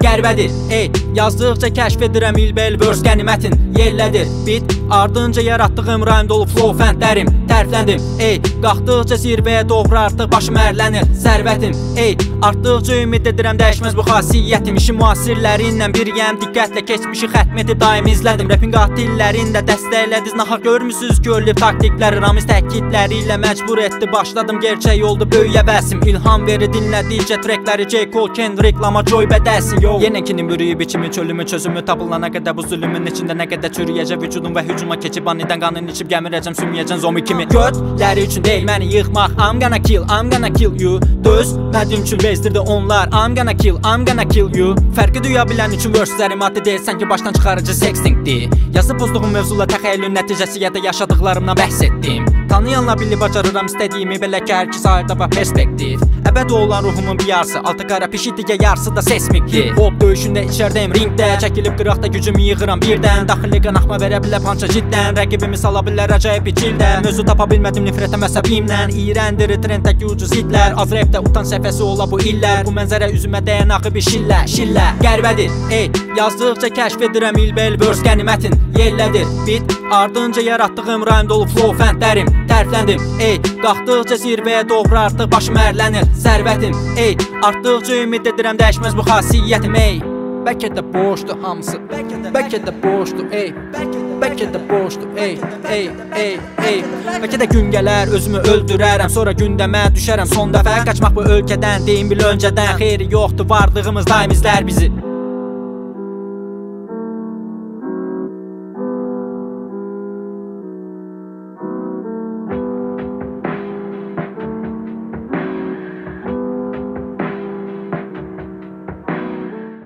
Qərbədir, ey, yazdıqca kəşf edirəm ilbel börs qənimətin yerlədir. Bit, ardınca yaratdığım rhyme dolu flow fəndlərim tərifləndim, ey, qalxdıqca zirvəyə doğru artıq başım ərlənir sərvətim, ey, artdıqca ümid edirəm dəyişməz bu xasiyyətim. İşin müasirlərindən biriyəm, diqqətlə keçmişi xətməti daim izlədim. Rapin qatillərində dəstəklədiniz, nahaq görmüsünüz görülüb taktikləri. Ramiz təkidləri ilə məcbur etdi, başladım gerçək oldu böyüyə vəsim. İlham verir dinlədikcə trackləri J. Cole, Kendrick, Lama, Joy bədəsin. Yenənkinin bürüyüb içimi, çölümü, çözümü tapılana qədər bu zülümün içində nə qədər çürüyəcək vücudum və hücuma keçib anidən qanın içib gəmirəcəm, sümüyəcəm zombie kimi. Götləri üçün deyil məni yıxmaq, I'm gonna kill you. Dözmədim üçün bezdirdi onlar, I'm gonna kill you. Fərqi duya bilən üçün verselərim adlı deyil, sanki başdan çıxarıcı sextingdir. Yazıb pozduğum mövzula təxəyyülün nəticəsi ya da yaşadıqlarımdan bəhs etdim. Tanıyanla billi bacarıram istədiyimi, belə ki hər iki sahildə var perspektiv. Əbəd olan ruhumun bir yarısı, altı qara pişik digə yarısı da sesmikdir. Hop döyüşündə içərdəyim ringdə, çəkilib qıraqda gücümü yığıram birdən. Daxili qanaxma verə bilər pança ciddən, rəqibimi sala bilər acayip biçildə. Mövzu tapa bilmədim nifrətə məzəbimlə, iyrəndir trendəki ucuz hitlər. Az repdə utan səfəsi ola bu illər, bu mənzərə üzümə dəyən axı bir şillə. Qərbədir, ey, yazdıqca kəşf edirəm ilbel börs qənimətin yerlədir. Bit, ardınca yaratdığım rhyme dolu flow fəndlərim tərifləndim, ey, qalxdıqca zirvəyə doğru artıq başım ərlənir sərvətim, ey, artdıqca ümid edirəm dəyişməz bu xasiyyətim, ey. Bəlkə də boşdur hamısı, bəlkə də boşdur, ey, bəlkə də boşdur, ey. Bəlkə də gün gələr özümü öldürərəm, sonra gündəmə düşərəm son dəfə. Qaçmaq bu ölkədən deyim bil öncədən, xeyri yoxdur varlığımız daim izlər bizi.